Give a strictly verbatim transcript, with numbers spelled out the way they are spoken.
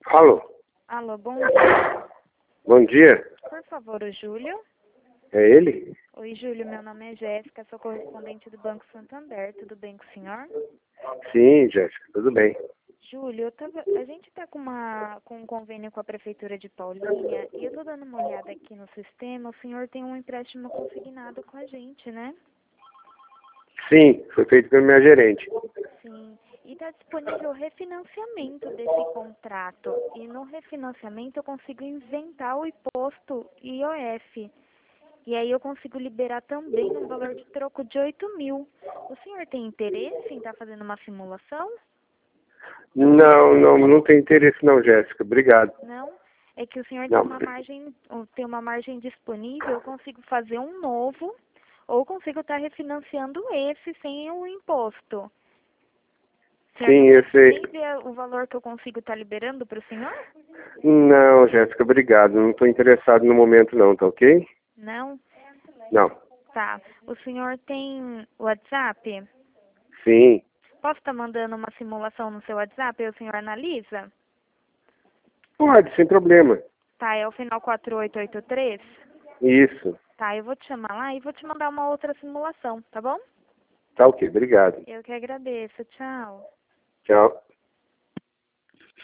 Alô? Alô, bom dia. Bom dia. Por favor, o Júlio. É ele? Oi, Júlio, meu nome é Jéssica, sou correspondente do Banco Santander. Tudo bem com o senhor? Sim, Jéssica, tudo bem. Júlio, eu tava, a gente está com, uma, com um convênio com a Prefeitura de Paulínia e eu estou dando uma olhada aqui no sistema. O senhor tem um empréstimo consignado com a gente, né? Sim, foi feito pela minha gerente. Sim. E está disponível refinanciamento desse contrato. E no refinanciamento eu consigo isentar o imposto I O F. E aí eu consigo liberar também um valor de troco de oito mil. O senhor tem interesse em estar fazendo uma simulação? Não, não, não tem interesse não, Jéssica. Obrigado. Não? É que o senhor tem Não. uma margem, tem uma margem disponível, eu consigo fazer um novo, ou consigo estar refinanciando esse sem o imposto. O senhor Sim, não esse... nem vê o valor que eu consigo estar liberando para o senhor? Não, Jéssica, obrigado. Não estou interessado no momento não, tá ok? Não? Não. Tá. O senhor tem WhatsApp? Sim. Posso estar mandando uma simulação no seu WhatsApp e o senhor analisa? Pode, sem problema. Tá, é o final quatro oito oito três? Isso. Tá, eu vou te chamar lá e vou te mandar uma outra simulação, tá bom? Tá ok, obrigado. Eu que agradeço. Tchau. Tchau.